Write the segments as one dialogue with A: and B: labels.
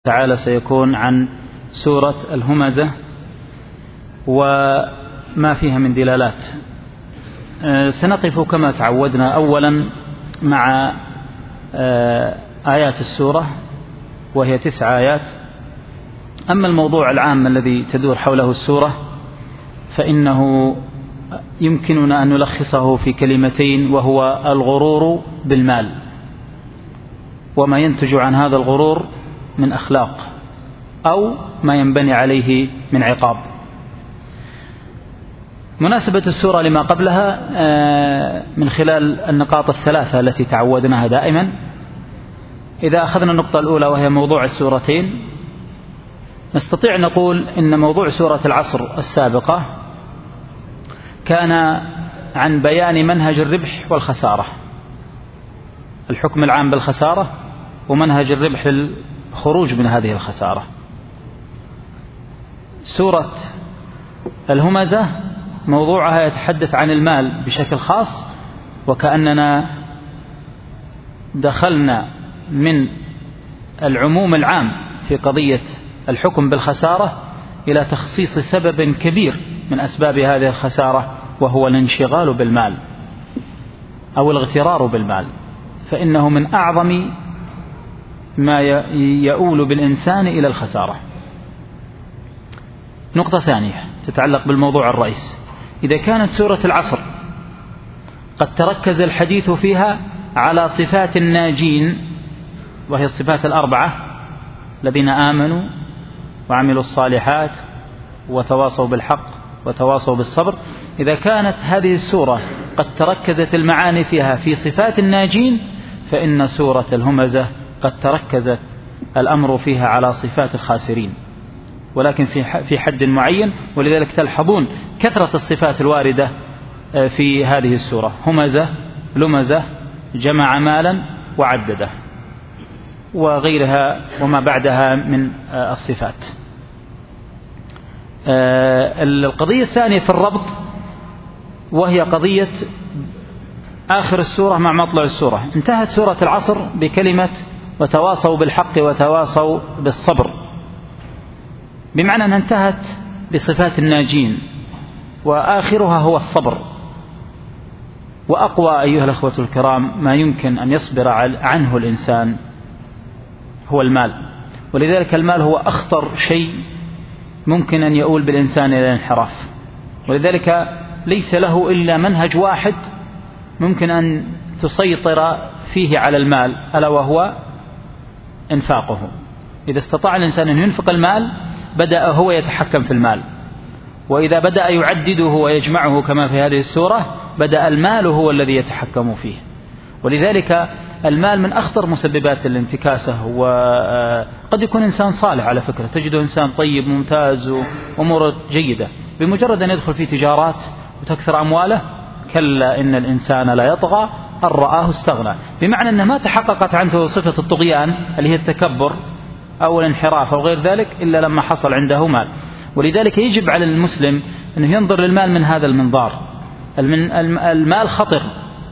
A: تعالى سيكون عن سورة الهمزة وما فيها من دلالات. سنقف كما تعودنا أولا مع آيات السورة وهي 9 آيات. أما الموضوع العام الذي تدور حوله السورة فإنه يمكننا أن نلخصه في كلمتين، وهو الغرور بالمال وما ينتج عن هذا الغرور من أخلاق أو ما ينبني عليه من عقاب. مناسبة السورة لما قبلها من خلال النقاط الثلاثة التي تعودناها دائما. إذا أخذنا النقطة الأولى وهي موضوع السورتين، نستطيع نقول إن موضوع سورة العصر السابقة كان عن بيان منهج الربح والخسارة، الحكم العام بالخسارة ومنهج الربح للخروج من هذه الخسارة. سورة الهمزة موضوعها يتحدث عن المال بشكل خاص، وكأننا دخلنا من العموم العام في قضية الحكم بالخسارة إلى تخصيص سبب كبير من أسباب هذه الخسارة، وهو الانشغال بالمال أو الاغترار بالمال، فإنه من أعظم ما يؤول بالإنسان إلى الخسارة. نقطة ثانية تتعلق بالموضوع الرئيسي. إذا كانت سورة العصر قد تركز الحديث فيها على صفات الناجين، وهي الصفات الأربعة: الذين آمنوا وعملوا الصالحات وتواصوا بالحق وتواصوا بالصبر، إذا كانت هذه السورة قد تركزت المعاني فيها في صفات الناجين، فإن سورة الهمزة قد تركزت الأمر فيها على صفات الخاسرين، ولكن في حد معين. ولذلك تلحظون كثرة الصفات الواردة في هذه السورة: همزة، لمزة، جمع مالا، وعدده، وغيرها وما بعدها من الصفات. القضية الثانية في الربط وهي قضية آخر السورة مع مطلع السورة. انتهت سورة العصر بكلمة وتواصوا بالحق وتواصوا بالصبر، بمعنى أنها انتهت بصفات الناجين وآخرها هو الصبر. وأقوى أيها الأخوة الكرام ما يمكن أن يصبر عنه الإنسان هو المال، ولذلك المال هو أخطر شيء ممكن أن يؤول بالإنسان إلى الانحراف، ولذلك ليس له إلا منهج واحد ممكن أن تسيطر فيه على المال، ألا وهو إنفاقه. إذا استطاع الإنسان أن ينفق المال بدأ هو يتحكم في المال، وإذا بدأ يعدده ويجمعه كما في هذه السورة بدأ المال هو الذي يتحكم فيه. ولذلك المال من أخطر مسببات الانتكاسة. وقد يكون إنسان صالح على فكرة، تجده إنسان طيب ممتاز وأموره جيدة، بمجرد أن يدخل في تجارات وتكثر أمواله كلا إن الإنسان لا يطغى أن رآه استغنى، بمعنى أنه ما تحققت عنده صفة الطغيان اللي هي التكبر أو الانحراف أو غير ذلك إلا لما حصل عنده مال. ولذلك يجب على المسلم أنه ينظر للمال من هذا المنظار. المال خطر،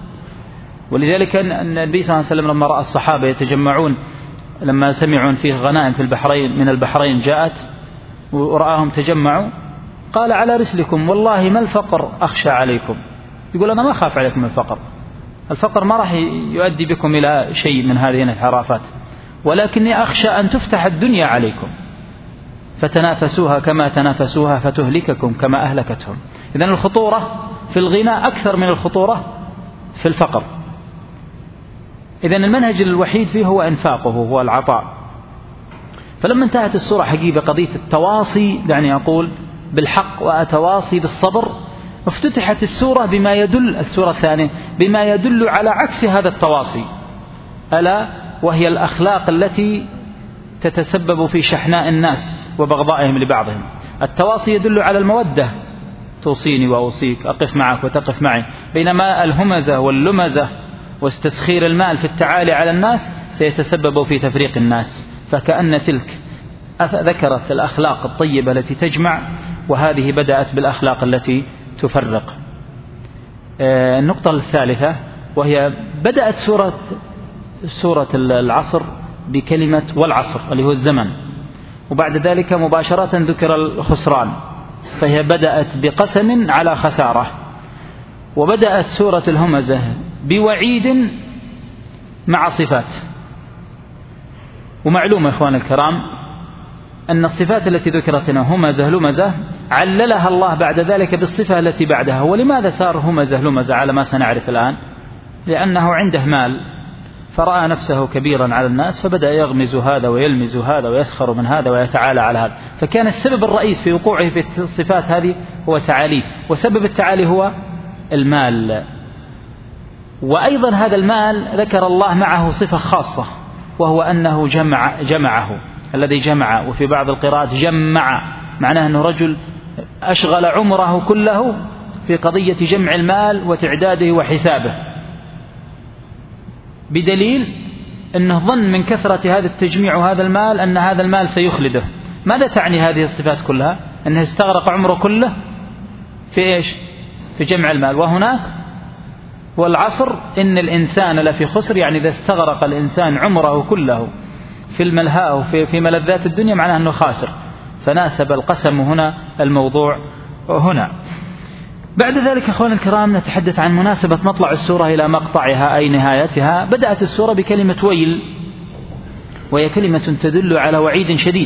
A: ولذلك النبي صلى الله عليه وسلم لما رأى الصحابة يتجمعون لما سمعوا فيه غنائم في البحرين من البحرين جاءت ورآهم تجمعوا، قال: على رسلكم والله ما الفقر أخشى عليكم. يقول: أنا ما أخاف عليكم الفقر، الفقر ما راح يؤدي بكم إلى شيء من هذه الانحرافات، ولكني أخشى أن تفتح الدنيا عليكم فتنافسوها كما تنافسوها فتهلككم كما أهلكتهم. إذن الخطورة في الغنى أكثر من الخطورة في الفقر. إذن المنهج الوحيد فيه هو إنفاقه، هو العطاء. فلما انتهت السورة حقيقة قضية التواصي، يعني أقول بالحق وأتواصي بالصبر، افتتحت السورة بما يدل، السورة الثانية بما يدل على عكس هذا التواصي، ألا وهي الأخلاق التي تتسبب في شحناء الناس وبغضائهم لبعضهم. التواصي يدل على المودة، توصيني وأوصيك، أقف معك وتقف معي، بينما الهمزة واللمزة واستسخير المال في التعالي على الناس سيتسبب في تفريق الناس. فكأن تلك ذكرت الأخلاق الطيبة التي تجمع، وهذه بدأت بالأخلاق التي تفرق. النقطة الثالثة وهي بدأت سورة العصر بكلمة والعصر اللي هو الزمن، وبعد ذلك مباشرة ذكر الخسران، فهي بدأت بقسم على خسارة. وبدأت سورة الهمزة بوعيد مع صفات. ومعلوم إخوان الكرام أن الصفات التي ذكرت هنا همزة لمزة عللها الله بعد ذلك بالصفة التي بعدها. ولماذا صار همزة لمزة على ما سنعرف الآن؟ لأنه عنده مال فرأى نفسه كبيرا على الناس فبدأ يغمز هذا ويلمز هذا ويسخر من هذا ويتعالى على هذا، فكان السبب الرئيس في وقوعه في الصفات هذه هو تعاليه، وسبب التعالي هو المال. وأيضا هذا المال ذكر الله معه صفة خاصة، وهو أنه جمعه، الذي جمع، وفي بعض القراءات جمع، معناه أنه رجل أشغل عمره كله في قضية جمع المال وتعداده وحسابه، بدليل أنه ظن من كثرة هذا التجميع وهذا المال أن هذا المال سيخلده. ماذا تعني هذه الصفات كلها؟ أنه استغرق عمره كله في إيش؟ في جمع المال. وهناك والعصر إن الإنسان لفي خسر، يعني إذا استغرق الإنسان عمره كله في الملهاء وفي ملذات الدنيا معناه أنه خاسر، فناسب القسم هنا الموضوع هنا. بعد ذلك أخواني الكرام نتحدث عن مناسبة مطلع السورة إلى مقطعها أي نهايتها. بدأت السورة بكلمة ويل، وهي كلمة تدل على وعيد شديد،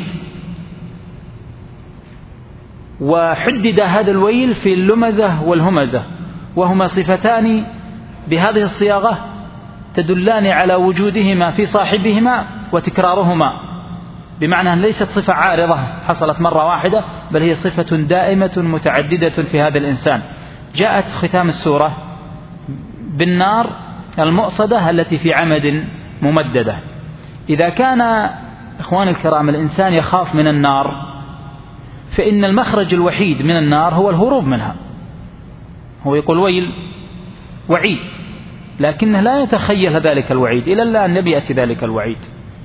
A: وحدد هذا الويل في اللمزة والهمزة، وهما صفتان بهذه الصياغة تدلان على وجودهما في صاحبهما وتكرارهما، بمعنى أن ليست صفة عارضة حصلت مرة واحدة، بل هي صفة دائمة متعددة في هذا الإنسان. جاءت ختام السورة بالنار المؤصدة التي في عمد ممددة. إذا كان إخواني الكرام الإنسان يخاف من النار، فإن المخرج الوحيد من النار هو الهروب منها. هو يقول ويل وعيد، لكنه لا يتخيل ذلك الوعيد إلا أن يأتي ذلك الوعيد.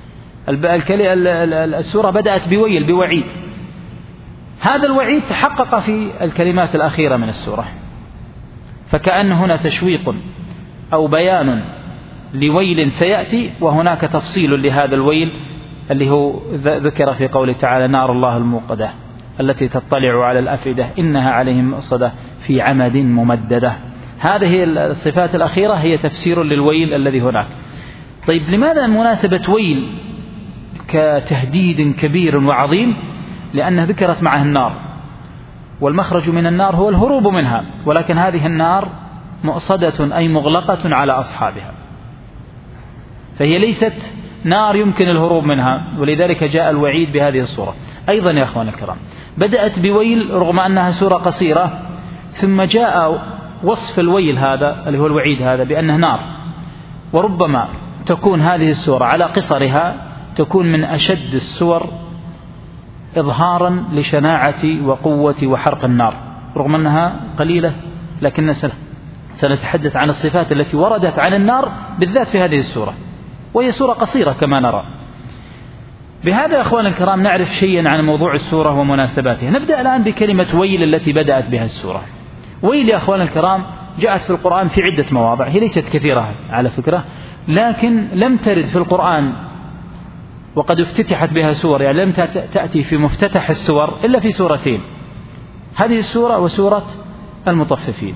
A: السورة بدأت بويل بوعيد، هذا الوعيد تحقق في الكلمات الأخيرة من السورة، فكأن هنا تشويق أو بيان لويل سيأتي، وهناك تفصيل لهذا الويل اللي هو ذكر في قوله تعالى نار الله الموقدة التي تطلع على الأفئدة إنها عليهم مؤصدة في عمد ممددة. هذه الصفات الأخيرة هي تفسير للويل الذي هناك. طيب لماذا مناسبة ويل كتهديد كبير وعظيم؟ لأنها ذكرت معه النار، والمخرج من النار هو الهروب منها، ولكن هذه النار مؤصدة أي مغلقة على أصحابها، فهي ليست نار يمكن الهروب منها، ولذلك جاء الوعيد بهذه الصورة. أيضا يا أخوان الكرام بدأت بويل رغم أنها سورة قصيرة، ثم جاء وصف الويل هذا اللي هو الوعيد هذا بأنه نار. وربما تكون هذه السورة على قصرها تكون من أشد السور إظهارا لشناعة وقوة وحرق النار، رغم أنها قليلة، لكن سنتحدث عن الصفات التي وردت عن النار بالذات في هذه السورة، وهي سورة قصيرة كما نرى. بهذا يا أخوان الكرام نعرف شيئا عن موضوع السورة ومناسباتها. نبدأ الآن بكلمة ويل التي بدأت بها السورة. ويل يا أخوان الكرام جاءت في القرآن في عدة مواضع، هي ليست كثيرة على فكرة، لكن لم ترد في القرآن وقد افتتحت بها سور، يعني لم تأتي في مفتتح السور إلا في سورتين، هذه السورة وسورة المطففين.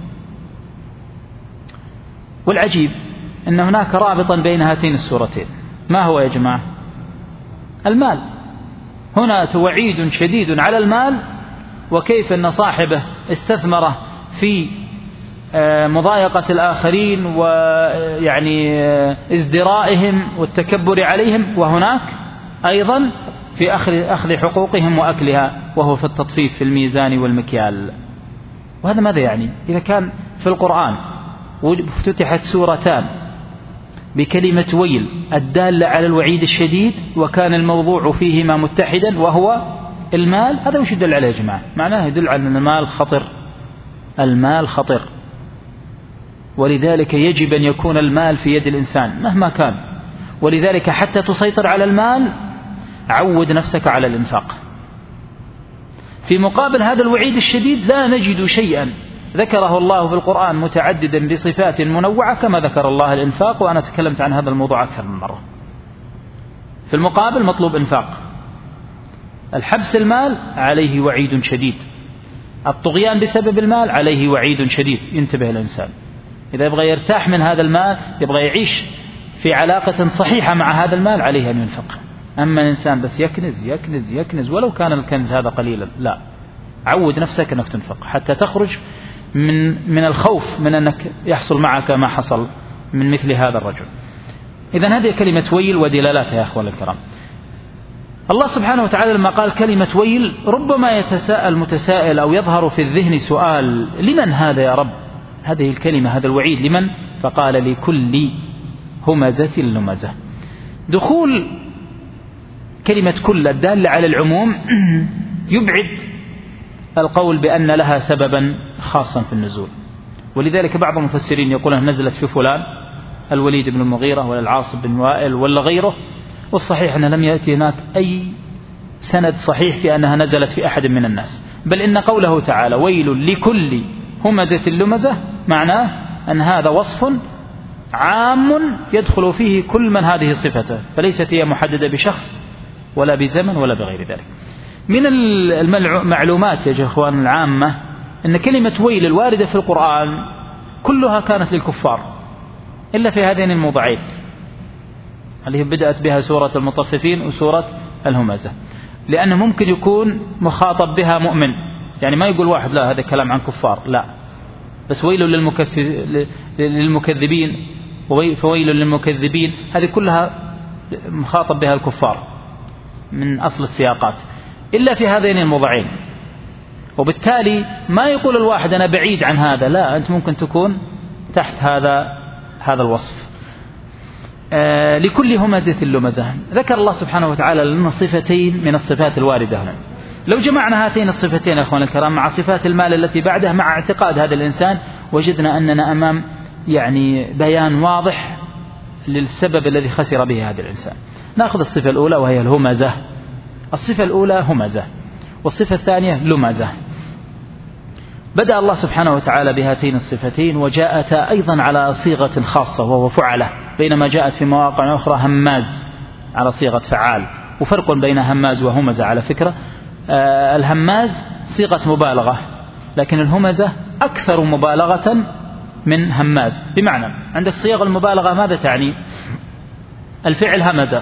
A: والعجيب أن هناك رابطا بين هاتين السورتين، ما هو يا جماعة؟ المال. هنا وعيد شديد على المال، وكيف أن صاحبه استثمره في مضايقة الآخرين ويعني ازدرائهم والتكبر عليهم، وهناك أيضا في أخذ حقوقهم وأكلها، وهو في التطفيف في الميزان والمكيال. وهذا ماذا يعني؟ إذا كان في القرآن افتتحت سورتان بكلمة ويل الدالة على الوعيد الشديد، وكان الموضوع فيهما متحدا وهو المال، هذا وش يدل عليه يا جماعة؟ معناه يدل على أن المال خطر، المال خطر، ولذلك يجب أن يكون المال في يد الإنسان مهما كان. ولذلك حتى تسيطر على المال عود نفسك على الإنفاق. في مقابل هذا الوعيد الشديد لا نجد شيئا ذكره الله في القرآن متعددا بصفات منوعة كما ذكر الله الإنفاق، وأنا تكلمت عن هذا الموضوع أكثر من مرة. في المقابل مطلوب إنفاق. الحبس المال عليه وعيد شديد، الطغيان بسبب المال عليه وعيد شديد. ينتبه الإنسان إذا يبغى يرتاح من هذا المال، يبغى يعيش في علاقة صحيحة مع هذا المال، عليه أن ينفق. أما الإنسان بس يكنز يكنز يكنز ولو كان الكنز هذا قليلا، لا، عود نفسك أنك تنفق حتى تخرج من الخوف من أنك يحصل معك ما حصل من مثل هذا الرجل. إذن هذه كلمة ويل ودلالاتها يا أخوان الكرام. الله سبحانه وتعالى لما قال كلمة ويل ربما يتساءل متسائل أو يظهر في الذهن سؤال: لمن هذا يا رب؟ هذه الكلمة، هذا الوعيد لمن؟ فقال: لكل همزة لمزة. دخول كلمة كل الدالة على العموم يبعد القول بأن لها سببا خاصا في النزول، ولذلك بعض المفسرين يقولون نزلت في فلان، الوليد بن المغيرة ولا العاص بن وائل ولا غيره، والصحيح أنه لم يأتي هناك أي سند صحيح في أنها نزلت في أحد من الناس، بل إن قوله تعالى ويل لكل همزة لمزة معناه أن هذا وصف عام يدخل فيه كل من هذه صفته، فليست هي محددة بشخص ولا بزمن ولا بغير ذلك. من المعلومات يا إخوان العامة أن كلمة ويل الواردة في القرآن كلها كانت للكفار إلا في هذين الموضعين اللي بدأت بها سورة المطففين وسورة الهمزة، لأنه ممكن يكون مخاطب بها مؤمن، يعني ما يقول واحد لا هذا كلام عن كفار، لا، بس ويل للمكذبين فويل للمكذبين، هذه كلها مخاطب بها الكفار من أصل السياقات إلا في هذين الموضعين. وبالتالي ما يقول الواحد أنا بعيد عن هذا، لا، أنت ممكن تكون تحت هذا الوصف. لكل همزة لمزة. ذكر الله سبحانه وتعالى لنا صفتين من الصفات الواردة هنا. لو جمعنا هاتين الصفتين أخوان الكرام مع صفات المال التي بعدها مع اعتقاد هذا الإنسان، وجدنا أننا أمام يعني بيان واضح للسبب الذي خسر به هذا الإنسان. نأخذ الصفة الأولى وهي الهمزة. الصفة الأولى همزة، والصفة الثانية لمزة. بدأ الله سبحانه وتعالى بهاتين الصفتين وجاءتا أيضا على صيغة خاصة وهو فعلة، بينما جاءت في مواقع أخرى هماز على صيغة فعال، وفرق بين هماز وهمزة على فكرة. الهماز صيغة مبالغة، لكن الهمزة أكثر مبالغة من هماز. بمعنى عندك صيغ المبالغة ماذا تعني؟ الفعل همزة،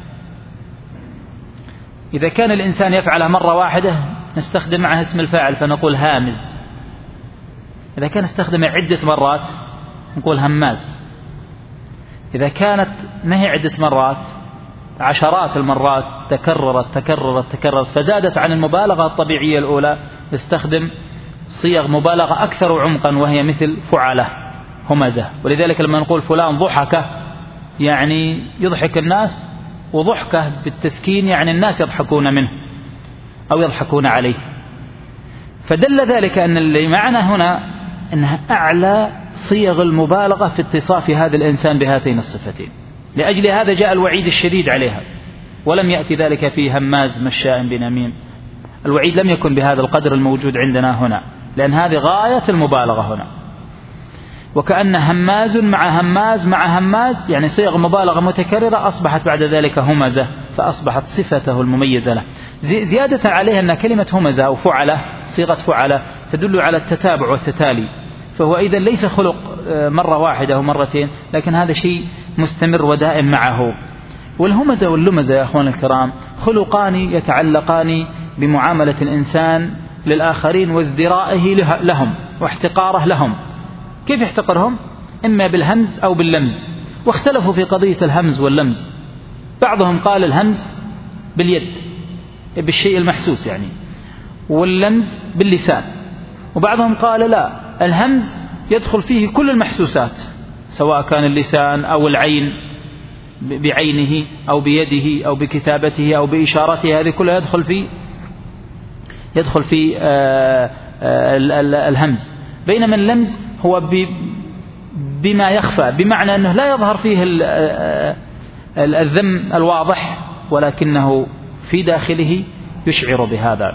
A: إذا كان الإنسان يفعلها مرة واحدة نستخدم معها اسم الفاعل فنقول هامز، إذا كان استخدمها عدة مرات نقول هماز، إذا كانت ما هي عدة مرات عشرات المرات تكررت فزادت عن المبالغة الطبيعية الأولى نستخدم صيغ مبالغة أكثر عمقا وهي مثل فعلة همزة. ولذلك لما نقول فلان ضحكة يعني يضحك الناس، وضحكة بالتسكين يعني الناس يضحكون منه أو يضحكون عليه. فدل ذلك أن اللي معنا هنا أنها أعلى صيغ المبالغة في اتصاف هذا الإنسان بهاتين الصفتين، لأجل هذا جاء الوعيد الشديد عليها، ولم يأتي ذلك في هماز مشاء بنميم. الوعيد لم يكن بهذا القدر الموجود عندنا هنا، لأن هذه غاية المبالغة هنا. وكأن هماز مع هماز مع هماز يعني صيغ مبالغة متكررة أصبحت بعد ذلك همزة، فأصبحت صفته المميزة له. زيادة عليها أن كلمة همزة أو فعلة صيغة فعلة تدل على التتابع والتتالي، فهو إذن ليس خلق مرة واحدة أو مرتين، لكن هذا شيء مستمر ودائم معه. والهمزة واللمزة يا أخوان الكرام خلقان يتعلقان بمعاملة الإنسان للآخرين وازدرائه لهم واحتقاره لهم. كيف يحتقرهم؟ إما بالهمز أو باللمز، واختلفوا في قضية الهمز واللمز. بعضهم قال الهمز باليد بالشيء المحسوس يعني، واللمز باللسان، وبعضهم قال لا، الهمز يدخل فيه كل المحسوسات سواء كان اللسان أو العين بعينه أو بيده أو بكتابته أو بإشارته، هذه كلها يدخل في الهمز. بينما اللمز هو بما يخفى، بمعنى أنه لا يظهر فيه الذم الواضح، ولكنه في داخله يشعر بهذا.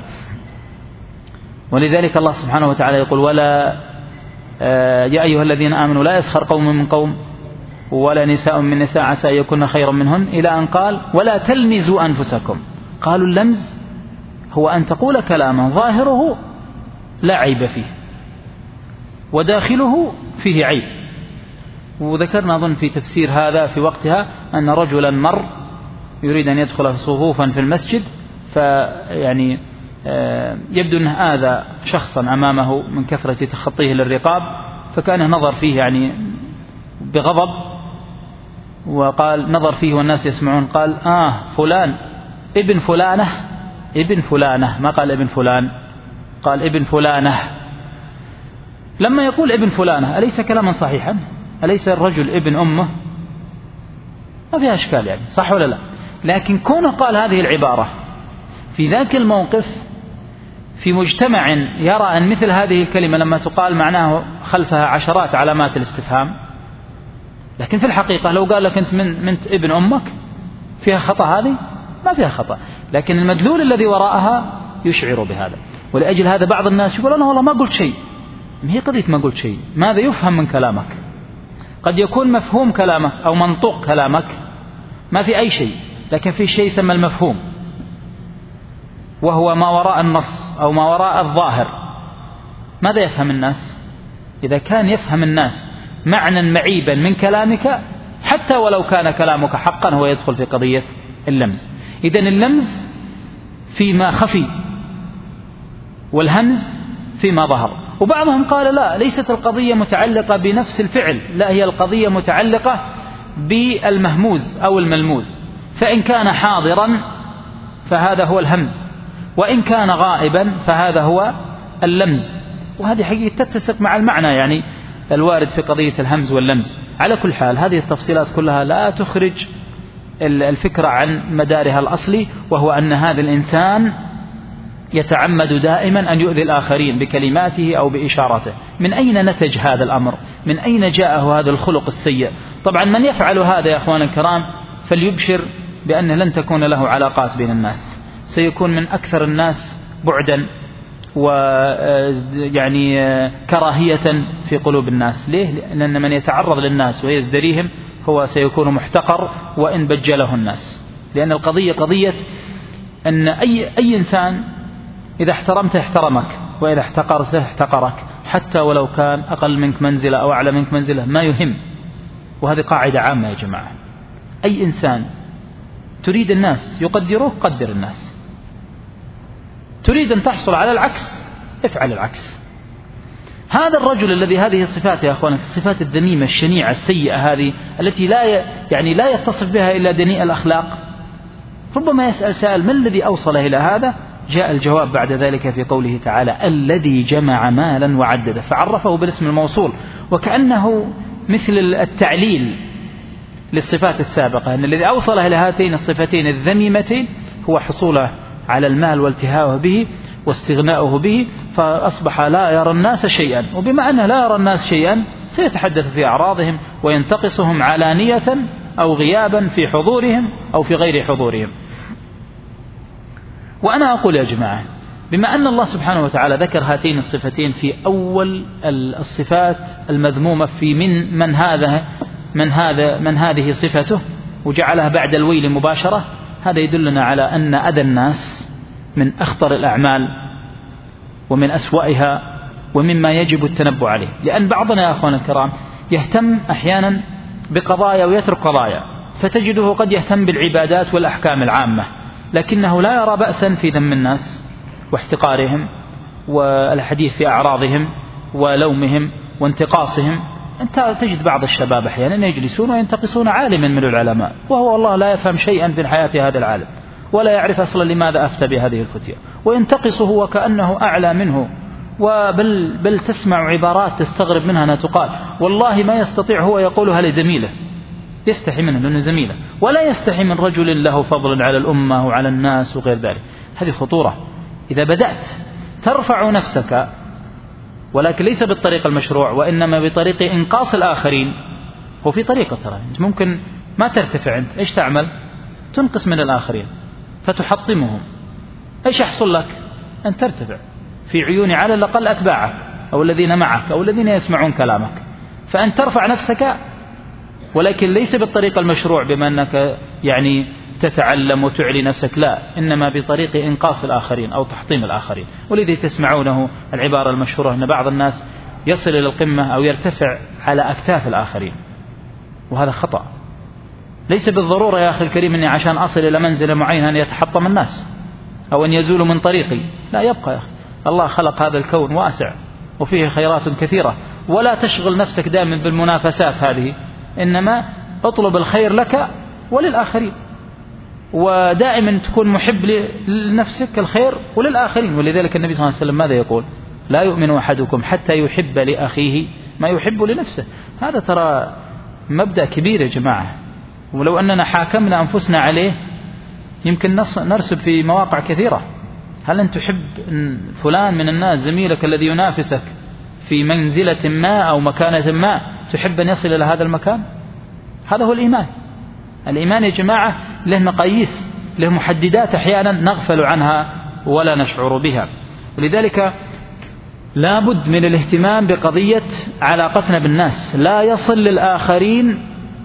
A: ولذلك الله سبحانه وتعالى يقول ولا يا أيها الذين آمنوا لا يسخر قوم من قوم ولا نساء من نساء عسى أن يكون خيرا منهن، إلى أن قال ولا تلمزوا أنفسكم. قالوا اللمز هو أن تقول كلاما ظاهره لا عيب فيه وداخله فيه عيب. وذكرنا أظن في تفسير هذا في وقتها أن رجلا مر يريد أن يدخل صفوفا في المسجد، فيعني يبدو أنه آذى شخصا أمامه من كثرة تخطيه للرقاب، فكان نظر فيه يعني بغضب، وقال نظر فيه والناس يسمعون، قال فلان ابن فلانة، ابن فلانة، ما قال ابن فلان، قال ابن فلانة. لما يقول ابن فلانة أليس كلاما صحيحا؟ أليس الرجل ابن أمه؟ ما فيها أشكال يعني، صح ولا لا؟ لكن كونه قال هذه العبارة في ذاك الموقف في مجتمع يرى أن مثل هذه الكلمة لما تقال معناه خلفها عشرات علامات الاستفهام، لكن في الحقيقة لو قال لك أنت من ابن أمك فيها خطأ؟ هذه ما فيها خطأ، لكن المدلول الذي وراءها يشعر بهذا. ولأجل هذا بعض الناس يقول أنا والله ما قلت شيء. هي قضية ما قلت شيء، ماذا يفهم من كلامك؟ قد يكون مفهوم كلامك أو منطوق كلامك ما في أي شيء، لكن في شيء يسمى المفهوم، وهو ما وراء النص أو ما وراء الظاهر. ماذا يفهم الناس؟ إذا كان يفهم الناس معنى معيبا من كلامك حتى ولو كان كلامك حقا هو يدخل في قضية اللمز. إذن اللمز فيما خفي والهمز فيما ظهر. وبعضهم قال لا، ليست القضية متعلقة بنفس الفعل، لا، هي القضية متعلقة بالمهموز أو الملموز، فإن كان حاضرا فهذا هو الهمز، وإن كان غائبا فهذا هو اللمز. وهذه حقيقة تتسق مع المعنى يعني الوارد في قضية الهمز واللمز. على كل حال هذه التفصيلات كلها لا تخرج الفكرة عن مدارها الأصلي، وهو أن هذا الإنسان يتعمد دائما أن يؤذي الآخرين بكلماته أو بإشارته. من أين نتج هذا الأمر؟ من أين جاءه هذا الخلق السيء؟ طبعا من يفعل هذا يا أخوان الكرام فليبشر بأن لن تكون له علاقات بين الناس، سيكون من أكثر الناس بعدا ويعني كراهية في قلوب الناس. ليه؟ لأن من يتعرض للناس ويزدريهم هو سيكون محتقر وإن بجله الناس. لأن القضية قضية أن أي إنسان إذا احترمته احترمك، وإذا احتقرته احتقرك، حتى ولو كان أقل منك منزلة أو أعلى منك منزلة ما يهم. وهذه قاعدة عامة يا جماعة، أي إنسان تريد الناس يقدروك قدر الناس، تريد أن تحصل على العكس افعل العكس. هذا الرجل الذي هذه الصفات يا أخوان، الصفات الذميمة الشنيعة السيئة هذه التي لا يتصف بها إلا دنيء الأخلاق، ربما يسأل سائل ما الذي أوصله إلى هذا؟ جاء الجواب بعد ذلك في قوله تعالى الذي جمع مالا وعدده، فعرفه بالاسم الموصول، وكأنه مثل التعليل للصفات السابقة، أن الذي أوصله إلى هاتين الصفتين الذميمتين هو حصوله على المال والتهاؤه به واستغناؤه به، فأصبح لا يرى الناس شيئا. وبما أنه لا يرى الناس شيئا سيتحدث في أعراضهم وينتقصهم علانية أو غيابا في حضورهم أو في غير حضورهم. وأنا أقول يا جماعة، بما أن الله سبحانه وتعالى ذكر هاتين الصفتين في أول الصفات المذمومة في من هذه صفته وجعلها بعد الويل مباشرة، هذا يدلنا على أن أذى الناس من أخطر الأعمال ومن أسوأها ومما يجب التنبؤ عليه. لأن بعضنا يا أخوان الكرام يهتم أحيانا بقضايا ويترك قضايا، فتجده قد يهتم بالعبادات والأحكام العامة، لكنه لا يرى بأسا في ذم الناس واحتقارهم والحديث في أعراضهم ولومهم وانتقاصهم. أنت تجد بعض الشباب أحيانا يجلسون وينتقصون عالما من العلماء، وهو والله لا يفهم شيئا في الحياة هذا العالم ولا يعرف أصلا لماذا أفتى بهذه الفتية، وينتقصه وكأنه أعلى منه، بل تسمع عبارات تستغرب منها أنها تقال والله ما يستطيع هو يقولها لزميله، يستحي منه لأنه زميله، ولا يستحي من رجل له فضل على الأمة وعلى الناس وغير ذلك. هذه خطورة. إذا بدأت ترفع نفسك، ولكن ليس بالطريق المشروع وإنما بطريق إنقاص الآخرين، هو في طريقة ترى أنت ممكن ما ترتفع، أنت إيش تعمل؟ تنقص من الآخرين فتحطمهم. إيش يحصل لك؟ أن ترتفع في عيون على الأقل أتباعك أو الذين معك أو الذين يسمعون كلامك، فأن ترفع نفسك ولكن ليس بالطريقة المشروع بما أنك يعني تتعلم وتعلي نفسك، لا، إنما بطريق إنقاص الآخرين أو تحطيم الآخرين. ولذي تسمعونه العبارة المشهورة أن بعض الناس يصل إلى القمة أو يرتفع على أكتاف الآخرين، وهذا خطأ. ليس بالضرورة يا أخي الكريم أني عشان أصل إلى منزل معين أن يتحطم الناس أو أن يزولوا من طريقي، لا، يبقى يا أخي. الله خلق هذا الكون واسع وفيه خيرات كثيرة، ولا تشغل نفسك دائما بالمنافسات هذه، إنما اطلب الخير لك وللآخرين، ودائما تكون محب لنفسك الخير وللآخرين. ولذلك النبي صلى الله عليه وسلم ماذا يقول؟ لا يؤمن أحدكم حتى يحب لأخيه ما يحب لنفسه. هذا ترى مبدأ كبير يا جماعة، ولو أننا حاكمنا أنفسنا عليه يمكن نرسب في مواقع كثيرة. هل أنت تحب فلان من الناس زميلك الذي ينافسك في منزلة ما أو مكانة ما، تحب أن يصل إلى هذا المكان؟ هذا هو الإيمان. الإيمان يا جماعة له مقاييس، له محددات أحيانا نغفل عنها ولا نشعر بها. ولذلك لا بد من الاهتمام بقضية علاقتنا بالناس. لا يصل للآخرين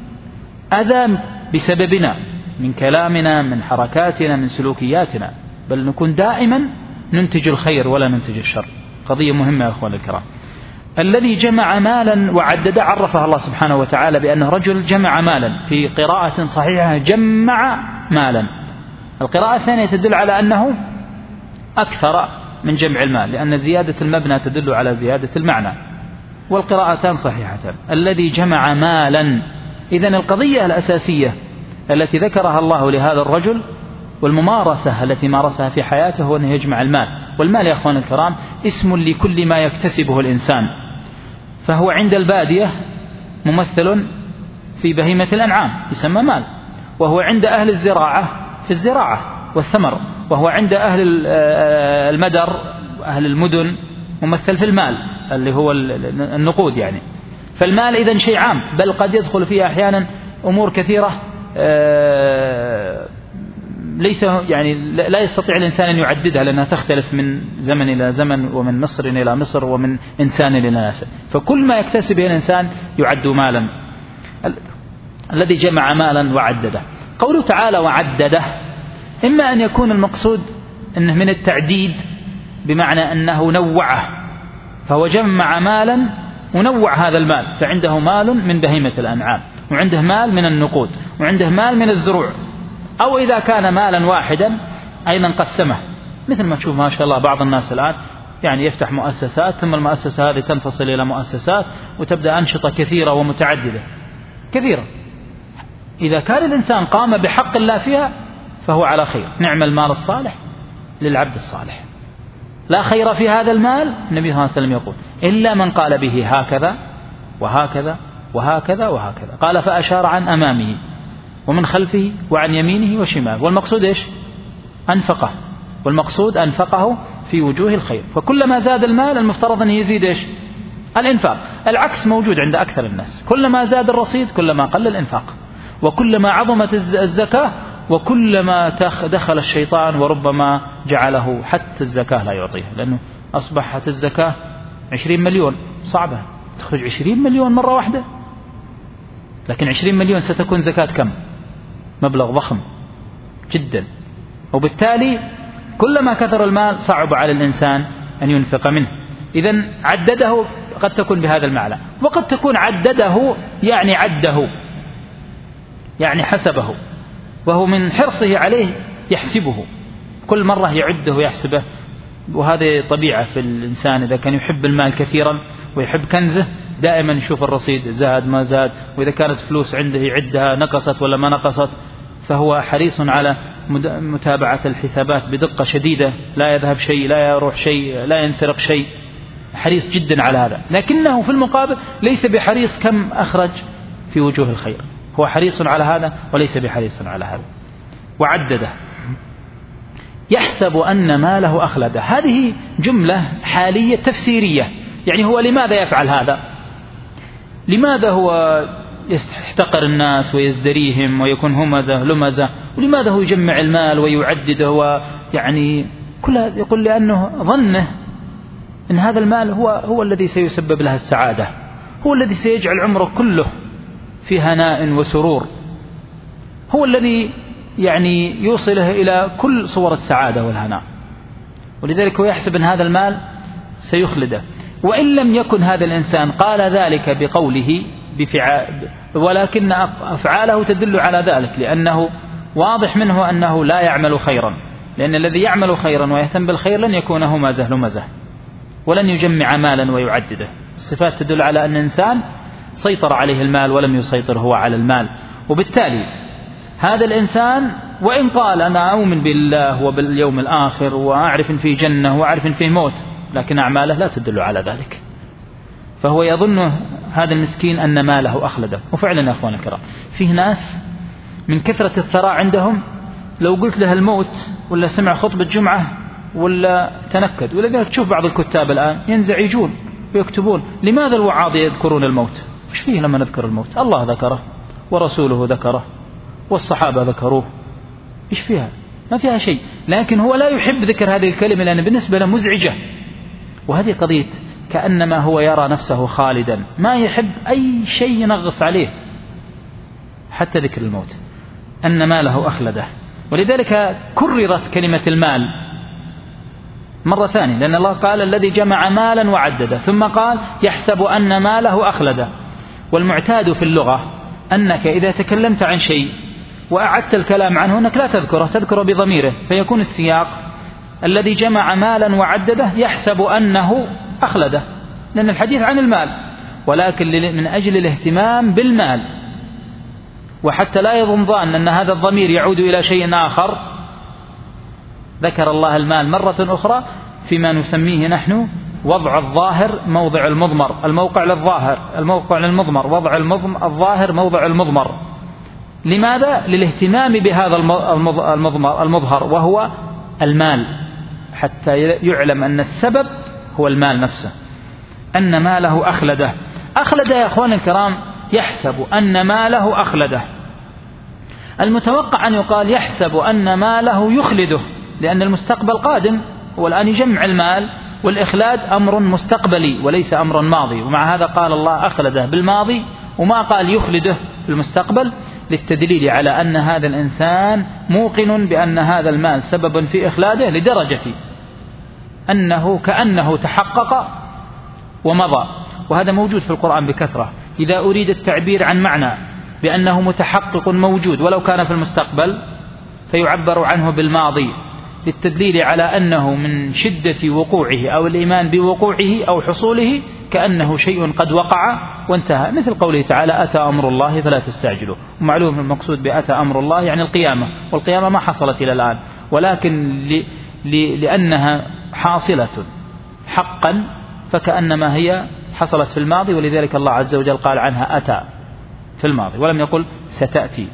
A: أذى بسببنا، من كلامنا، من حركاتنا، من سلوكياتنا، بل نكون دائما ننتج الخير ولا ننتج الشر. قضية مهمة يا أخوان الكرام. الذي جمع مالا وعدد، عرفه الله سبحانه وتعالى بأنه رجل جمع مالا. في قراءة صحيحة جمع مالا. القراءة الثانية تدل على أنه أكثر من جمع المال، لأن زيادة المبنى تدل على زيادة المعنى، والقراءتان صحيحتان. الذي جمع مالا. إذن القضية الأساسية التي ذكرها الله لهذا الرجل والممارسة التي مارسها في حياته هو أنه يجمع المال. والمال يا أخوان الكرام اسم لكل ما يكتسبه الإنسان، فهو عند البادية ممثل في بهيمة الأنعام يسمى مال، وهو عند أهل الزراعة في الزراعة والثمر، وهو عند أهل المدر أهل المدن ممثل في المال اللي هو النقود يعني. فالمال إذن شيء عام، بل قد يدخل فيها أحيانا أمور كثيرة ليس يعني لا يستطيع الإنسان أن يعددها، لأنها تختلف من زمن إلى زمن، ومن مصر إلى مصر، ومن إنسان إلى ناس. فكل ما يكتسبه الإنسان يعد مالا. الذي جمع مالا وعدده. قوله تعالى وعدده، إما أن يكون المقصود أنه من التعديد بمعنى أنه نوعه، فهو جمع مالا ونوع هذا المال، فعنده مال من بهيمة الأنعام، وعنده مال من النقود، وعنده مال من الزروع. أو إذا كان مالا واحدا أيضا قسمه، مثل ما تشوف ما شاء الله بعض الناس الآن يعني يفتح مؤسسات، ثم المؤسسة هذه تنفصل إلى مؤسسات وتبدأ أنشطة كثيرة ومتعددة كثيرة. إذا كان الإنسان قام بحق الله فيها فهو على خير. نعم المال الصالح للعبد الصالح. لا خير في هذا المال، النبي صلى الله عليه وسلم يقول، إلا من قال به هكذا وهكذا وهكذا وهكذا. قال فأشار عن أمامه ومن خلفه وعن يمينه وشماله. والمقصود إيش؟ أنفقه. والمقصود أنفقه في وجوه الخير. فكلما زاد المال المفترض أن يزيد إيش؟ الإنفاق. العكس موجود عند أكثر الناس، كلما زاد الرصيد كلما قل الإنفاق، وكلما عظمت الزكاة وكلما دخل الشيطان وربما جعله حتى الزكاة لا يعطيها، لأنه أصبحت الزكاة 20 مليون صعبة، تخرج 20 مليون مرة واحدة، لكن 20 مليون ستكون زكاة كم؟ مبلغ ضخم جدا. وبالتالي كلما كثر المال صعب على الإنسان أن ينفق منه. إذن عدده قد تكون بهذا المعنى، وقد تكون عدده يعني عده، يعني حسبه، وهو من حرصه عليه يحسبه، كل مرة يعده ويحسبه. وهذه طبيعة في الإنسان، إذا كان يحب المال كثيرا ويحب كنزه دائما يشوف الرصيد زاد ما زاد، وإذا كانت فلوس عنده يعدها نقصت ولا ما نقصت، فهو حريص على متابعة الحسابات بدقة شديدة، لا يذهب شيء، لا يروح شيء، لا ينسرق شيء، حريص جدا على هذا. لكنه في المقابل ليس بحريص كم أخرج في وجوه الخير، هو حريص على هذا وليس بحريص على هذا. وعدده يحسب أن ماله أخلده. هذه جملة حالية تفسيرية، يعني هو لماذا يفعل هذا؟ لماذا هو يحتقر الناس ويزدريهم ويكون همزة لمزة؟ ولماذا هو يجمع المال ويعدده؟ ويعني كلها يقول لأنه ظنه أن هذا المال هو الذي سيسبب له السعادة، هو الذي سيجعل عمره كله في هناء وسرور، هو الذي يعني يوصله إلى كل صور السعادة والهناء، ولذلك هو يحسب أن هذا المال سيخلده. وإن لم يكن هذا الإنسان قال ذلك بقوله ولكن أفعاله تدل على ذلك، لأنه واضح منه أنه لا يعمل خيرا، لأن الذي يعمل خيرا ويهتم بالخير لن يكون همزة لمزة ولن يجمع مالا ويعدده. الصفات تدل على أن الإنسان سيطر عليه المال ولم يسيطر هو على المال. وبالتالي هذا الإنسان وإن قال أنا أؤمن بالله وباليوم الآخر وأعرف فيه جنة وأعرف فيه موت، لكن أعماله لا تدل على ذلك، فهو يظن هذا المسكين أن ماله أخلده. وفعلا يا أخوان الكرام فيه ناس من كثرة الثراء عندهم لو قلت له الموت ولا سمع خطبة جمعة ولا تنكد. ولذلك تشوف بعض الكتاب الآن ينزعجون ويكتبون لماذا الوعاظ يذكرون الموت؟ وش فيه لما نذكر الموت؟ الله ذكره ورسوله ذكره والصحابة ذكروه، إيش فيها؟ ما فيها شيء، لكن هو لا يحب ذكر هذه الكلمة لأن بالنسبة له مزعجة. وهذه قضية كأنما هو يرى نفسه خالدا، ما يحب أي شيء ينغص عليه حتى ذكر الموت، أن ماله أخلده. ولذلك كررت كلمة المال مرة ثانية، لأن الله قال الذي جمع مالا وعدده، ثم قال يحسب أن ماله أخلده. والمعتاد في اللغة أنك إذا تكلمت عن شيء وأعدت الكلام عنه أنك لا تذكره بضميره، فيكون السياق الذي جمع مالا وعدده يحسب أنه أخلده، لأن الحديث عن المال، ولكن من أجل الاهتمام بالمال وحتى لا يظن ظان أن هذا الضمير يعود إلى شيء آخر، ذكر الله المال مرة أخرى فيما نسميه نحن وضع الظاهر موضع المضمر، الموقع للمضمر، وضع الظاهر موضع المضمر. لماذا؟ للاهتمام بهذا المظهر وهو المال، حتى يعلم أن السبب هو المال نفسه، أن ماله أخلده. أخلده يا أخوان الكرام يحسب أن ماله أخلده. المتوقع أن يقال يحسب أن ماله يخلده، لأن المستقبل قادم، والآن يجمع المال، والإخلاد أمر مستقبلي وليس أمر ماضي. ومع هذا قال الله أخلده بالماضي وما قال يخلده في المستقبل، للتدليل على أن هذا الإنسان موقن بأن هذا المال سبب في إخلاده، لدرجة أنه كأنه تحقق ومضى. وهذا موجود في القرآن بكثرة، إذا أريد التعبير عن معنى بأنه متحقق موجود ولو كان في المستقبل فيعبر عنه بالماضي، للتدليل على أنه من شدة وقوعه أو الإيمان بوقوعه أو حصوله كأنه شيء قد وقع وانتهى، مثل قوله تعالى أتى أمر الله فلا تستعجلوا. ومعلوم المقصود بأتى أمر الله يعني القيامة، والقيامة ما حصلت إلى الآن، ولكن لأنها حاصلة حقا فكأنما هي حصلت في الماضي، ولذلك الله عز وجل قال عنها أتى في الماضي ولم يقل ستأتي.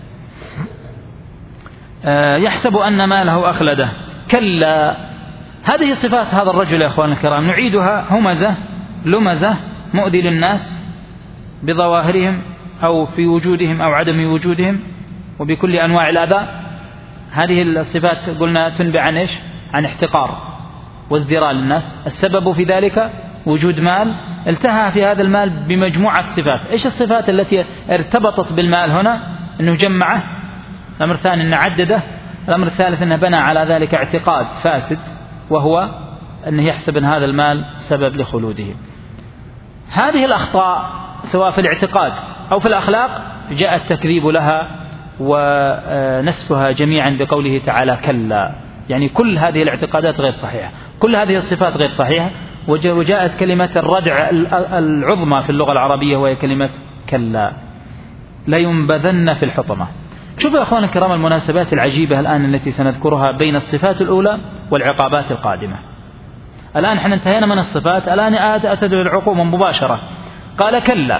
A: يحسب أن ماله أخلده. كلا. هذه صفات هذا الرجل يا أخوان الكرام نعيدها: همزة، لمزة، مؤذي للناس بظواهرهم أو في وجودهم أو عدم وجودهم وبكل أنواع الأذى. هذه الصفات قلنا تنبع عن إيش؟ عن احتقار وازدراء للناس. السبب في ذلك وجود مال، التهى في هذا المال بمجموعة صفات. إيش الصفات التي ارتبطت بالمال هنا؟ أنه جمعه. الأمر الثاني أنه عدده. الأمر الثالث أنه بنى على ذلك اعتقاد فاسد، وهو أنه يحسب أن هذا المال سبب لخلوده. هذه الأخطاء سواء في الاعتقاد أو في الأخلاق جاء التكذيب لها ونسفها جميعا بقوله تعالى كلا. يعني كل هذه الاعتقادات غير صحيحة، كل هذه الصفات غير صحيحة. وجاءت كلمة الردع العظمى في اللغة العربية وهي كلمة كلا، لينبذن في الحطمة. شوفوا يا أخوان الكرام المناسبات العجيبة الآن التي سنذكرها بين الصفات الأولى والعقابات القادمة. الآن احنا انتهينا من الصفات، الآن أتت للعقوبة مباشرة. قال كلا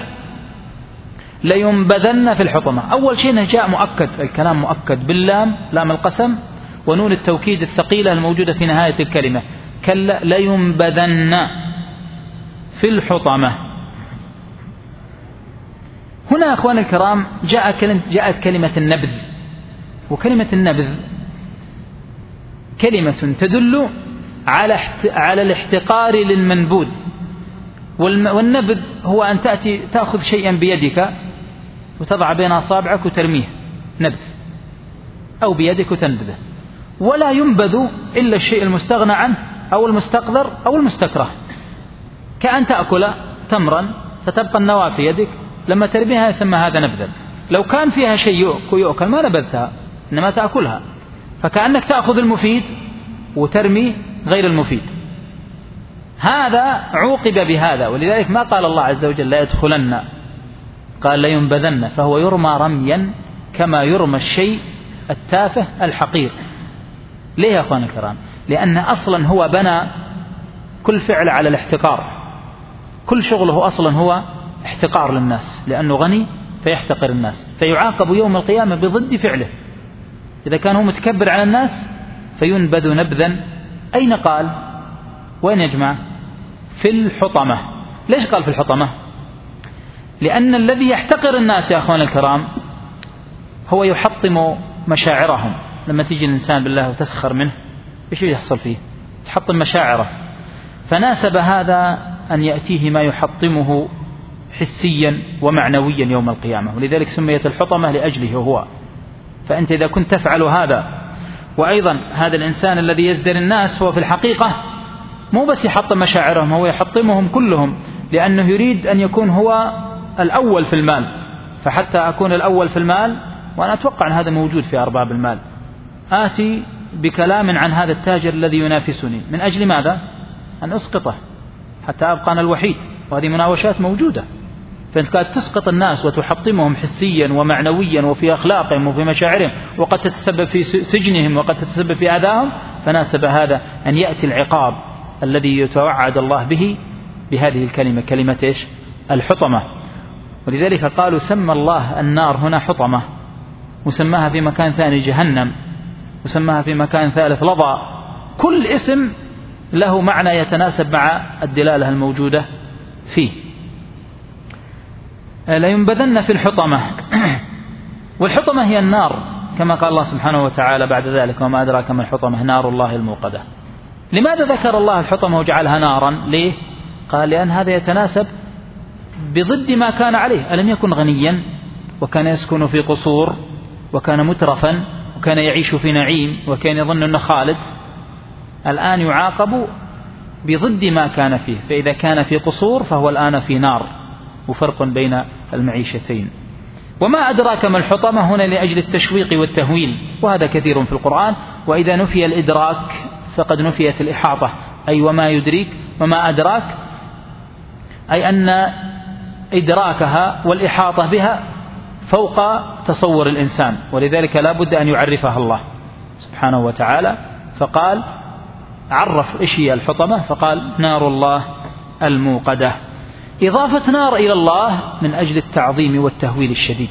A: لينبذن في الحطمة. أول شيء جاء مؤكد، الكلام مؤكد باللام، لام القسم، ونون التوكيد الثقيلة الموجودة في نهاية الكلمة. كلا لينبذن في الحطمة. هنا أخوان الكرام جاءت كلمة النبذ. وكلمة النبذ كلمة تدل على الاحتقار للمنبوذ. والنبذ هو أن تأخذ شيئا بيدك وتضع بين أصابعك وترميه نبذ، أو بيدك وتنبذه، ولا ينبذ إلا الشيء المستغنى عنه أو المستقذر أو المستكره، كأن تأكل تمرا فتبقى النواة في يدك، لما ترميها يسمى هذا نبذا. لو كان فيها شيء يؤكل ما نبذتها، إنما تأكلها، فكأنك تأخذ المفيد وترمي غير المفيد. هذا عوقب بهذا، ولذلك ما قال الله عز وجل لا يدخلن، قال لا ينبذن، فهو يرمى رميا كما يرمى الشيء التافه الحقير. ليه يا أخوان الكرام؟ لأن أصلا هو بنى كل فعل على الاحتقار، كل شغله أصلا هو احتقار للناس، لأنه غني فيحتقر الناس، فيعاقب يوم القيامة بضد فعله. إذا كان هو متكبر على الناس فينبذ نبذا. أين قال؟ وين يا جماعة؟ في الحطمة. ليش قال في الحطمة؟ لأن الذي يحتقر الناس يا أخوان الكرام هو يحطم مشاعرهم. لما تيجي الإنسان بالله وتسخر منه إيش يحصل فيه؟ تحطم مشاعره. فناسب هذا أن يأتيه ما يحطمه حسيا ومعنويا يوم القيامة، ولذلك سميت الحطمة لأجله هو. فأنت إذا كنت تفعل هذا، وأيضا هذا الإنسان الذي يزدري الناس هو في الحقيقة مو بس يحطم مشاعرهم، هو يحطمهم كلهم، لأنه يريد أن يكون هو الأول في المال. فحتى أكون الأول في المال، وأنا أتوقع أن هذا موجود في أرباب المال، آتي بكلام عن هذا التاجر الذي ينافسني، من أجل ماذا؟ أن أسقطه حتى أبقى أنا الوحيد. وهذه مناوشات موجودة. فأنت قد تسقط الناس وتحطمهم حسيا ومعنويا وفي أخلاقهم وفي مشاعرهم، وقد تتسبب في سجنهم وقد تتسبب في أذاهم. فناسب هذا أن يأتي العقاب الذي يتوعد الله به بهذه الكلمة، كلمة إيش؟ الحطمة. ولذلك قالوا سمى الله النار هنا حطمة، وسماها في مكان ثاني جهنم، وسماها في مكان ثالث لظى. كل اسم له معنى يتناسب مع الدلالة الموجودة فيه. لا ينبذن في الحطمة. والحطمة هي النار، كما قال الله سبحانه وتعالى بعد ذلك وما أدراك ما الحطمة نار الله الموقدة. لماذا ذكر الله الحطمة وجعلها نارا؟ ليه؟ قال لأن هذا يتناسب بضد ما كان عليه. ألم يكن غنيا وكان يسكن في قصور وكان مترفا وكان يعيش في نعيم وكان يظن أنه خالد؟ الآن يعاقب بضد ما كان فيه. فإذا كان في قصور فهو الآن في نار، وفرق بين المعيشتين. وما أدراك ما الحطمة هنا لأجل التشويق والتهويل، وهذا كثير في القرآن. وإذا نفي الإدراك فقد نفيت الإحاطة، أي وما يدريك وما أدراك، أي أن إدراكها والإحاطة بها فوق تصور الإنسان، ولذلك لا بد أن يعرفها الله سبحانه وتعالى. فقال عرف إيش هي الحطمة، فقال نار الله الموقدة. إضافة نار إلى الله من أجل التعظيم والتهويل الشديد،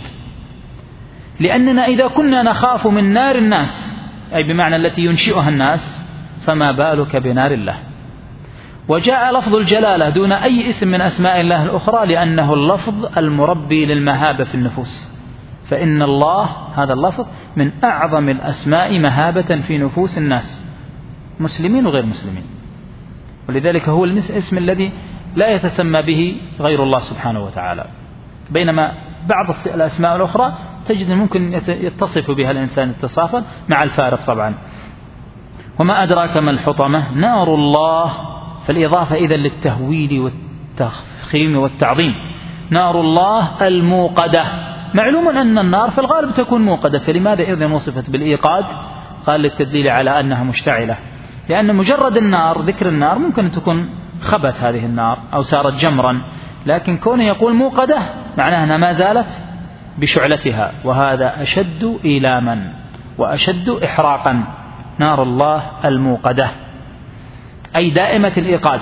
A: لأننا إذا كنا نخاف من نار الناس، أي بمعنى التي ينشئها الناس، فما بالك بنار الله. وجاء لفظ الجلالة دون أي اسم من أسماء الله الأخرى لأنه اللفظ المربي للمهابة في النفوس. فإن الله هذا اللفظ من أعظم الأسماء مهابة في نفوس الناس، مسلمين وغير مسلمين. ولذلك هو الاسم الذي لا يتسمى به غير الله سبحانه وتعالى، بينما بعض الأسماء الأخرى تجد ممكن يتصف بها الإنسان اتصافا مع الفارق طبعا. وما أدراك ما الحطمة نار الله، فالإضافة إذن للتهويل والتخخيم والتعظيم. نار الله الموقدة. معلوم أن النار في الغالب تكون موقدة، فلماذا إذن وصفت بالإيقاد؟ قال للتدليل على أنها مشتعلة، لأن مجرد النار، ذكر النار، ممكن تكون خبت هذه النار أو صارت جمرا، لكن كونه يقول موقدة معناه أنها ما زالت بشعلتها، وهذا أشد إيلاما وأشد إحراقا. نار الله الموقدة أي دائمة الإيقاد،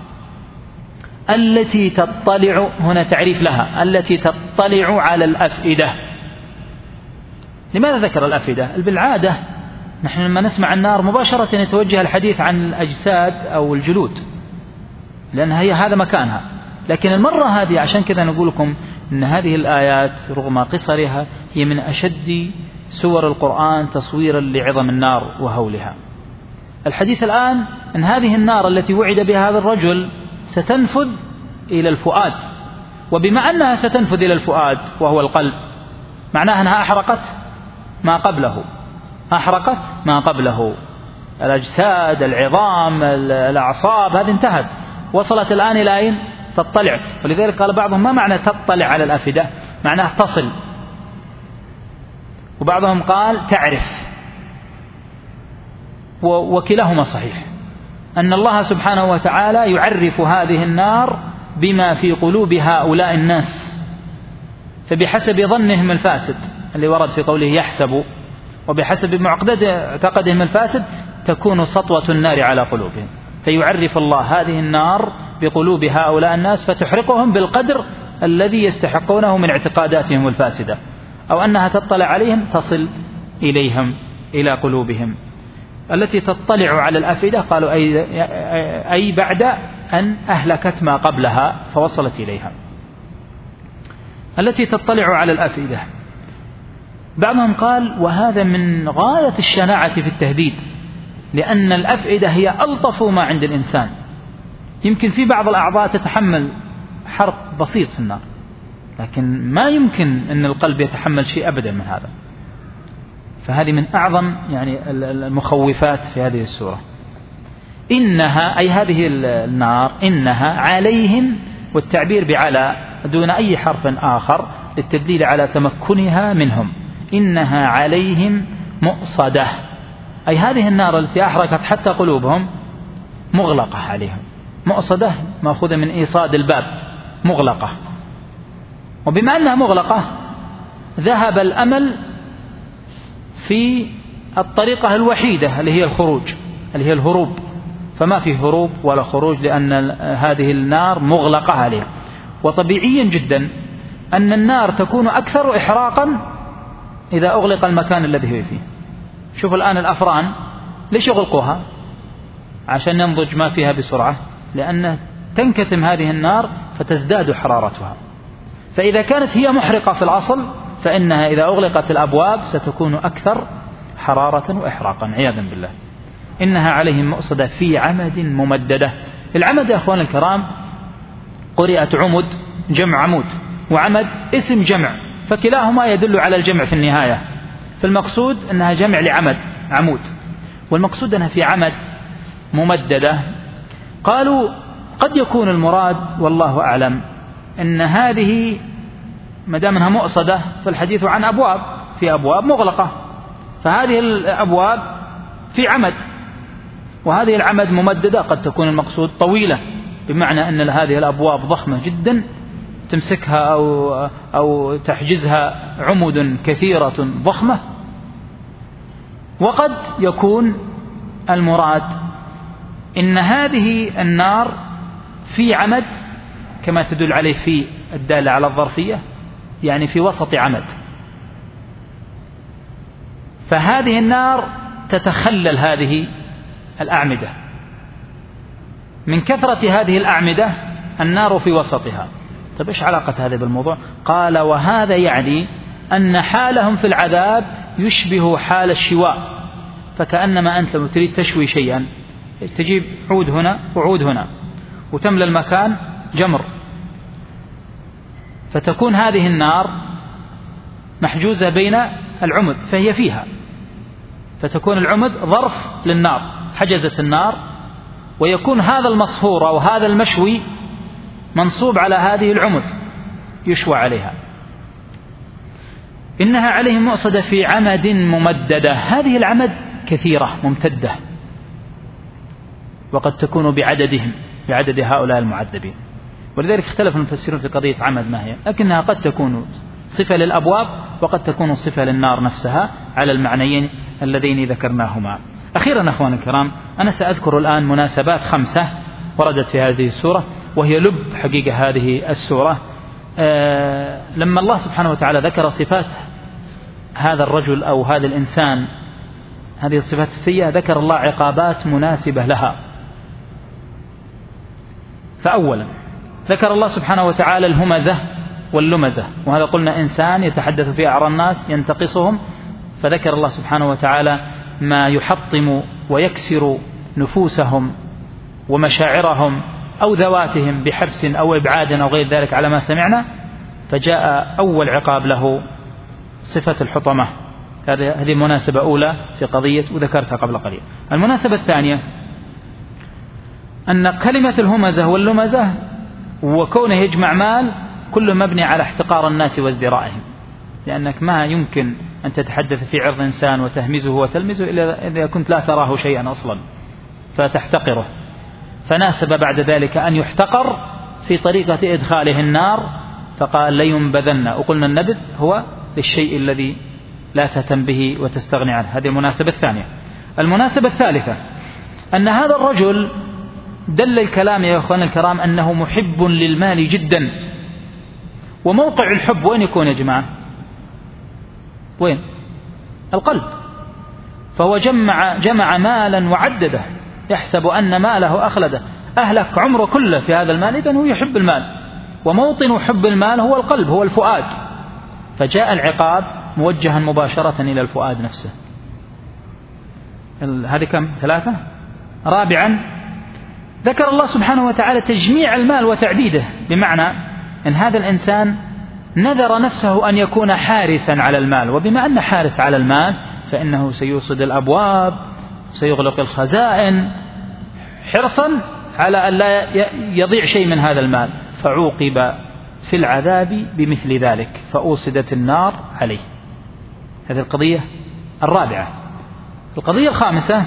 A: التي تطلع، هنا تعريف لها، التي تطلع على الأفئدة. لماذا ذكر الأفئدة؟ بالعادة نحن لما نسمع النار مباشرة يتوجه الحديث عن الأجساد أو الجلود، لأن هي هذا مكانها. لكن المرة هذه عشان كذا نقول لكم أن هذه الآيات رغم قصرها هي من أشد سور القرآن تصويرا لعظم النار وهولها. الحديث الآن أن هذه النار التي وعد بها هذا الرجل ستنفذ إلى الفؤاد، وبما أنها ستنفذ إلى الفؤاد وهو القلب معناها أنها أحرقت ما قبله، الأجساد، العظام، الأعصاب، هذه انتهت، وصلت الآن إلى أين؟ تطلع. ولذلك قال بعضهم: ما معنى تطلع على الأفئدة؟ معناه تصل. وبعضهم قال تعرف، وكلاهما صحيح، أن الله سبحانه وتعالى يعرف هذه النار بما في قلوب هؤلاء الناس، فبحسب ظنهم الفاسد اللي ورد في قوله يحسب، وبحسب معتقدهم الفاسد تكون سطوة النار على قلوبهم، فيعرف الله هذه النار بقلوب هؤلاء الناس فتحرقهم بالقدر الذي يستحقونه من اعتقاداتهم الفاسدة، أو أنها تطلع عليهم تصل إليهم إلى قلوبهم. التي تطلع على الأفئدة قالوا أي بعد أن أهلكت ما قبلها فوصلت إليها. التي تطلع على الأفئدة، بعضهم قال وهذا من غاية الشناعة في التهديد، لأن الأفئدة هي ألطف ما عند الإنسان. يمكن في بعض الأعضاء تتحمل حرق بسيط في النار، لكن ما يمكن أن القلب يتحمل شيء أبدا من هذا. فهذه من أعظم يعني المخوفات في هذه السورة. إنها أي هذه النار إنها عليهم، والتعبير بعلى دون أي حرف آخر للتدليل على تمكنها منهم. إنها عليهم مؤصدة، أي هذه النار التي أحرقت حتى قلوبهم مغلقة عليهم. مؤصدة مأخوذة من إيصاد الباب، مغلقة. وبما أنها مغلقة ذهب الأمل في الطريقة الوحيدة اللي هي الخروج، اللي هي الهروب، فما في هروب ولا خروج، لأن هذه النار مغلقة عليها. وطبيعيا جدا أن النار تكون أكثر إحراقا إذا أغلق المكان الذي هي فيه. شوف الآن الأفران ليش يغلقوها؟ عشان ينضج ما فيها بسرعة، لأن تنكتم هذه النار فتزداد حرارتها. فإذا كانت هي محرقة في الأصل، فإنها إذا أغلقت الأبواب ستكون أكثر حرارة وإحراقا عياذا بالله. إنها عليهم مؤصدة في عمد ممددة. العمد يا أخوان الكرام قرئت عمد جمع عمود، وعمد اسم جمع، فكلاهما يدل على الجمع في النهاية. فالمقصود أنها جمع لعمد عمود، والمقصود أنها في عمد ممددة. قالوا قد يكون المراد والله أعلم أن هذه مدام أنها مؤصدة فالحديث عن أبواب، في أبواب مغلقة، فهذه الأبواب في عمد، وهذه العمد ممددة قد تكون المقصود طويلة، بمعنى أن هذه الأبواب ضخمة جدا تمسكها أو تحجزها عمد كثيرة ضخمة. وقد يكون المراد إن هذه النار في عمد كما تدل عليه في الدالة على الظرفية، يعني في وسط عمد، فهذه النار تتخلل هذه الأعمدة. من كثرة هذه الأعمدة النار في وسطها. طيب إيش علاقة هذا بالموضوع؟ قال وهذا يعني أن حالهم في العذاب يشبه حال الشواء، فكأنما أنت لو تريد تشوي شيئا تجيب عود هنا وعود هنا وتملى المكان جمر، فتكون هذه النار محجوزة بين العمد فهي فيها، فتكون العمد ظرف للنار حجزت النار، ويكون هذا المصهور أو هذا المشوي منصوب على هذه العمد يشوى عليها. إنها عليهم مؤصدة في عمد ممددة. هذه العمد كثيرة ممتدة، وقد تكون بعدد هؤلاء المعذبين، ولذلك اختلف المفسرون في قضية عمد ما هي، لكنها قد تكون صفة للأبواب وقد تكون صفة للنار نفسها على المعنيين اللذين ذكرناهما. أخيرا أخواني الكرام، أنا سأذكر الآن مناسبات 5 وردت في هذه السورة، وهي لب حقيقة هذه السورة. لما الله سبحانه وتعالى ذكر صفات هذا الرجل أو هذا الإنسان، هذه الصفات السيئة، ذكر الله عقابات مناسبة لها. فأولا ذكر الله سبحانه وتعالى الهمزة واللمزة، وهذا قلنا إنسان يتحدث في أعراض الناس ينتقصهم، فذكر الله سبحانه وتعالى ما يحطم ويكسر نفوسهم ومشاعرهم أو ذواتهم بحبس أو إبعاد أو غير ذلك على ما سمعنا. فجاء أول عقاب له صفة الحطمة. هذه مناسبة أولى في قضية وذكرتها قبل قليل. المناسبة الثانية أن كلمة الهمزة واللمزة وكونه يجمع مال كله مبني على احتقار الناس وازدرائهم، لأنك ما يمكن أن تتحدث في عرض إنسان وتهمزه وتلمزه إلا إذا كنت لا تراه شيئا أصلا فتحتقره، فناسب بعد ذلك أن يحتقر في طريقة إدخاله النار، فقال لينبذن، وقلنا النبذ هو للشيء الذي لا تهتم به وتستغني عنه. هذه المناسبة الثانية. المناسبة الثالثة أن هذا الرجل دل الكلام يا أخوان الكرام أنه محب للمال جدا، وموقع الحب وين يكون يا جماعة؟ وين؟ القلب. فهو جمع مالا وعدده، يحسب أن ماله أخلده، أهلك عمره كله في هذا المال، إذن هو يحب المال، وموطن حب المال هو القلب، هو الفؤاد، فجاء العقاب موجها مباشرة إلى الفؤاد نفسه. هذه كم؟ 3. رابعا ذكر الله سبحانه وتعالى تجميع المال وتعديده، بمعنى أن هذا الإنسان نذر نفسه أن يكون حارسا على المال، وبما أن حارس على المال فإنه سيوصد الأبواب، سيغلق الخزائن، حرصا على أن لا يضيع شيء من هذا المال، فعوقب في العذاب بمثل ذلك، فأوصدت النار عليه. هذه القضية الرابعة. القضية الخامسة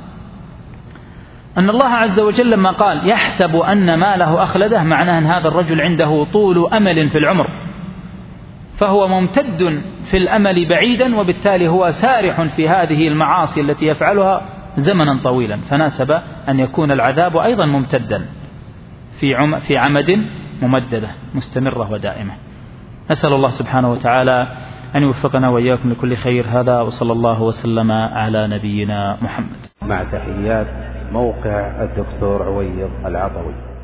A: أن الله عز وجل لما قال يحسب أن ماله أخلده، معناه أن هذا الرجل عنده طول أمل في العمر، فهو ممتد في الأمل بعيدا، وبالتالي هو سارح في هذه المعاصي التي يفعلها زمنا طويلا، فناسب أن يكون العذاب أيضا ممتدا في عمد ممددة مستمرة ودائمة. نسأل الله سبحانه وتعالى أن يوفقنا وإياكم لكل خير. هذا وصلى الله وسلم على نبينا محمد.
B: مع تحيات موقع الدكتور عويض العطوي.